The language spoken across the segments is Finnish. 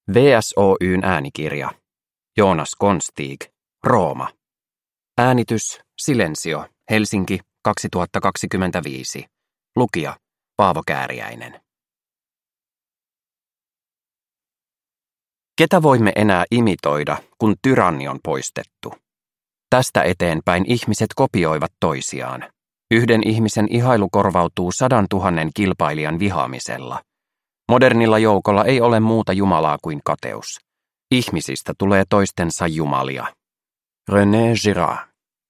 VSOY:n äänikirja. Joonas Konstig, Rooma. Äänitys Silensio, Helsinki, 2025. Lukija Paavo Kääriäinen. Ketä voimme enää imitoida, kun tyranni on poistettu? Tästä eteenpäin ihmiset kopioivat toisiaan. Yhden ihmisen ihailu korvautuu 100 000 kilpailijan vihaamisella. Modernilla joukolla ei ole muuta jumalaa kuin kateus. Ihmisistä tulee toistensa jumalia. René Girard.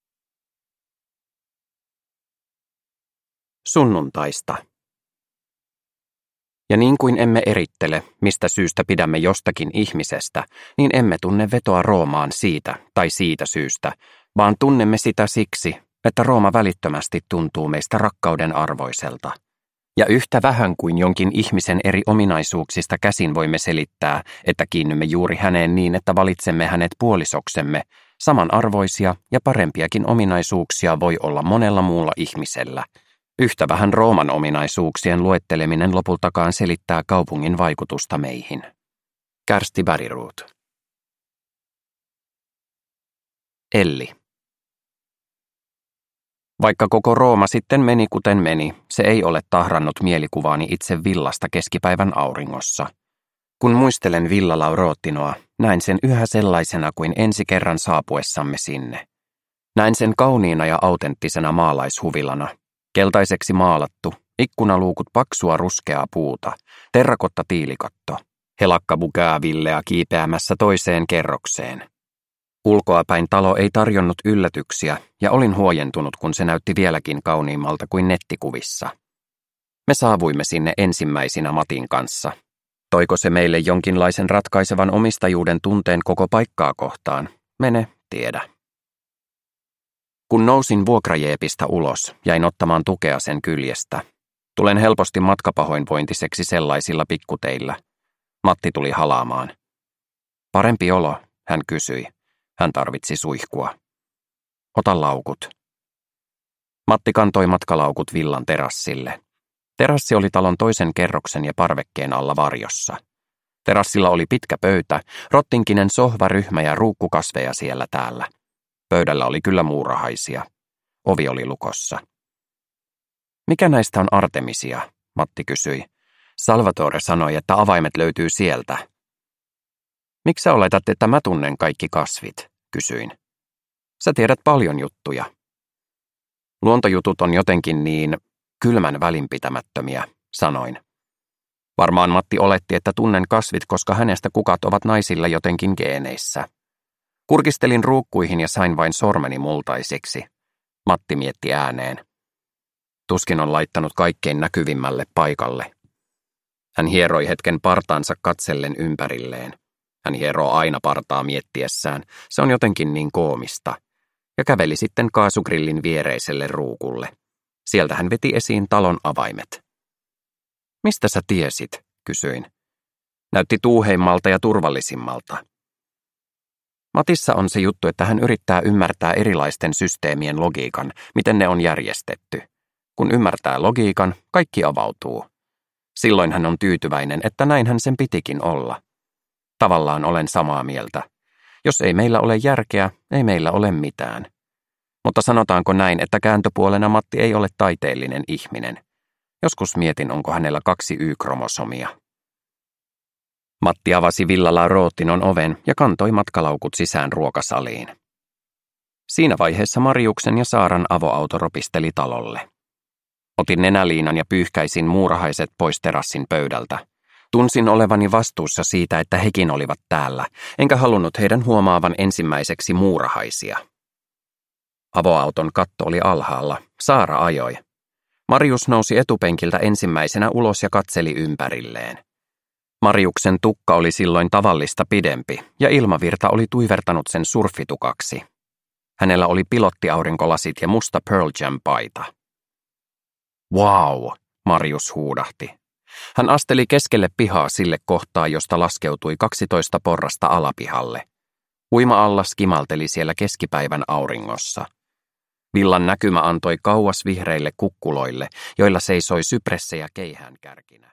Sunnuntaista. Ja niin kuin emme erittele, mistä syystä pidämme jostakin ihmisestä, niin emme tunne vetoa Roomaan siitä tai siitä syystä, vaan tunnemme sitä siksi, että Rooma välittömästi tuntuu meistä rakkauden arvoiselta. Ja yhtä vähän kuin jonkin ihmisen eri ominaisuuksista käsin voimme selittää, että kiinnymme juuri häneen niin, että valitsemme hänet puolisoksemme, samanarvoisia ja parempiakin ominaisuuksia voi olla monella muulla ihmisellä. Yhtä vähän Rooman ominaisuuksien luetteleminen lopultakaan selittää kaupungin vaikutusta meihin. Kersti Bergroth. Elli. Vaikka koko Rooma sitten meni kuten meni, se ei ole tahrannut mielikuvaani itse villasta keskipäivän auringossa. Kun muistelen Villa Laurottinoa, näen sen yhä sellaisena kuin ensi kerran saapuessamme sinne. Näen sen kauniina ja autenttisena maalaishuvilana. Keltaiseksi maalattu, ikkunaluukut paksua ruskeaa puuta, terrakotta tiilikatto, helakka bukeavillea kiipeämässä toiseen kerrokseen. Ulkoapäin talo ei tarjonnut yllätyksiä ja olin huojentunut, kun se näytti vieläkin kauniimmalta kuin nettikuvissa. Me saavuimme sinne ensimmäisinä Matin kanssa. Toiko se meille jonkinlaisen ratkaisevan omistajuuden tunteen koko paikkaa kohtaan? Mene, tiedä. Kun nousin vuokrajeepistä ulos, jäin ottamaan tukea sen kyljestä. Tulen helposti matkapahoinvointiseksi sellaisilla pikkuteillä. Matti tuli halaamaan. Parempi olo, hän kysyi. Hän tarvitsi suihkua. Ota laukut. Matti kantoi matkalaukut villan terassille. Terassi oli talon toisen kerroksen ja parvekkeen alla varjossa. Terassilla oli pitkä pöytä, rottinkinen sohvaryhmä ja ruukkukasveja siellä täällä. Pöydällä oli kyllä muurahaisia. Ovi oli lukossa. Mikä näistä on Artemisia? Matti kysyi. Salvatore sanoi, että avaimet löytyy sieltä. Miksi sä oletat, että mä tunnen kaikki kasvit? Kysyin. Sä tiedät paljon juttuja. Luontojutut on jotenkin niin kylmän välinpitämättömiä, sanoin. Varmaan Matti oletti, että tunnen kasvit, koska hänestä kukat ovat naisilla jotenkin geeneissä. Kurkistelin ruukkuihin ja sain vain sormeni multaisiksi. Matti mietti ääneen. Tuskin on laittanut kaikkein näkyvimmälle paikalle. Hän hieroi hetken partaansa katsellen ympärilleen. Hän hieroo aina partaa miettiessään, se on jotenkin niin koomista, ja käveli sitten kaasugrillin viereiselle ruukulle. Sieltä hän veti esiin talon avaimet. Mistä sä tiesit, kysyin. Näytti tuuheimmalta ja turvallisimmalta. Matissa on se juttu, että hän yrittää ymmärtää erilaisten systeemien logiikan, miten ne on järjestetty. Kun ymmärtää logiikan, kaikki avautuu. Silloin hän on tyytyväinen, että näinhän sen pitikin olla. Tavallaan olen samaa mieltä. Jos ei meillä ole järkeä, ei meillä ole mitään. Mutta sanotaanko näin, että kääntöpuolena Matti ei ole taiteellinen ihminen. Joskus mietin, onko hänellä 2 Y-kromosomia. Matti avasi Villa Laurottinon oven ja kantoi matkalaukut sisään ruokasaliin. Siinä vaiheessa Mariuksen ja Saaran avoauto ropisteli talolle. Otin nenäliinan ja pyyhkäisin muurahaiset pois terassin pöydältä. Tunsin olevani vastuussa siitä, että hekin olivat täällä, enkä halunnut heidän huomaavan ensimmäiseksi muurahaisia. Avoauton katto oli alhaalla. Saara ajoi. Marius nousi etupenkiltä ensimmäisenä ulos ja katseli ympärilleen. Mariuksen tukka oli silloin tavallista pidempi, ja ilmavirta oli tuivertanut sen surfitukaksi. Hänellä oli pilottiaurinkolasit ja musta Pearl Jam-paita. Wow, Marius huudahti. Hän asteli keskelle pihaa sille kohtaa, josta laskeutui 12 porrasta alapihalle. Uima-allas kimalteli siellä keskipäivän auringossa. Villan näkymä antoi kauas vihreille kukkuloille, joilla seisoi sypressejä keihäänkärkinä.